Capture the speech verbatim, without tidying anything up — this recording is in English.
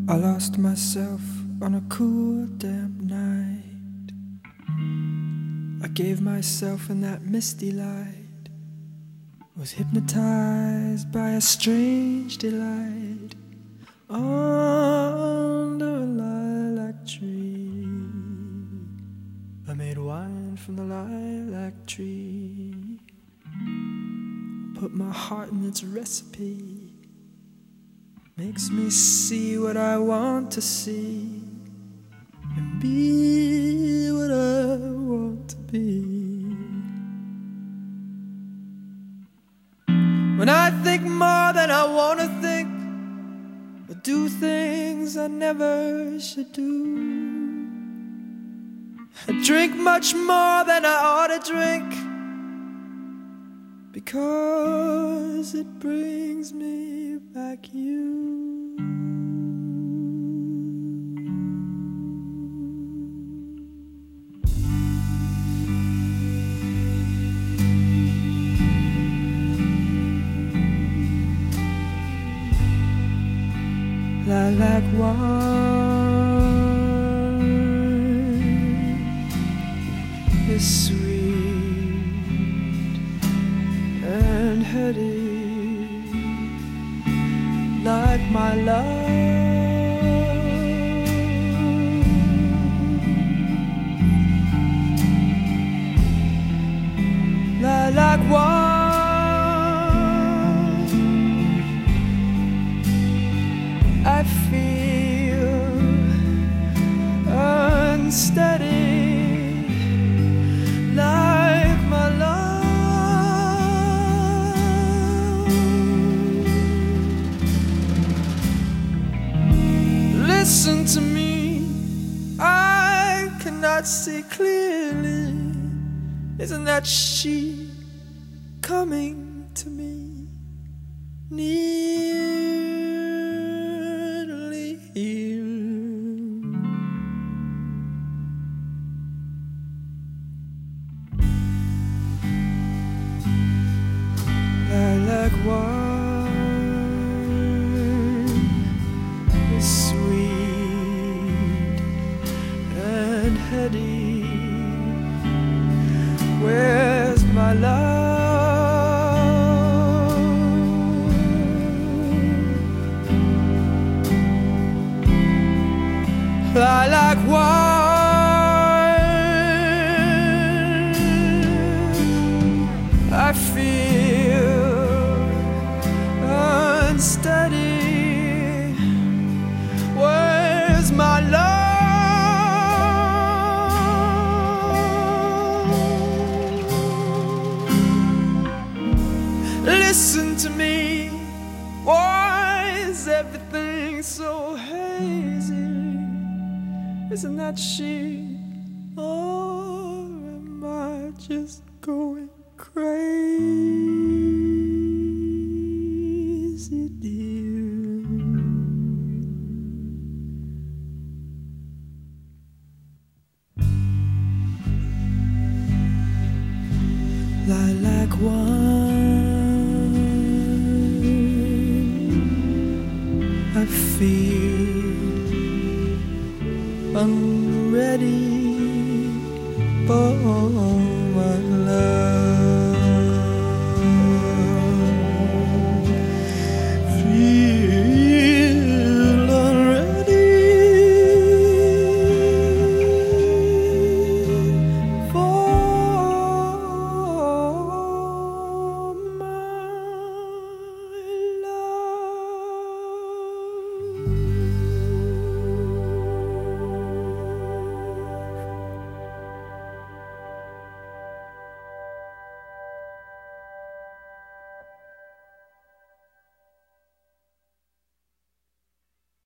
I lost myself on a cool, damp night. I gave myself in that misty light, was hypnotized by a strange delight under a lilac tree. I made wine from the lilac tree, put my heart in its recipe. Makes me see what I want to see and be what I want to be. When I think more than I want to think, or do things I never should do, I drink much more than I ought to drink, because it brings me back you. Lilac wine is sweet and heady, like my love. Lilac wine, I feel unsteady, like my love. Listen to me, I cannot see clearly. Isn't that she coming to me? Nearly here. Lilac wine is sweet and heady. Where's my love? Lilac wine, I feel unsteady. Where's my love? Listen to me, why is everything so hazy? Isn't that she? Or am I just going crazy, dear? Lilac wine, I feel I'm ready for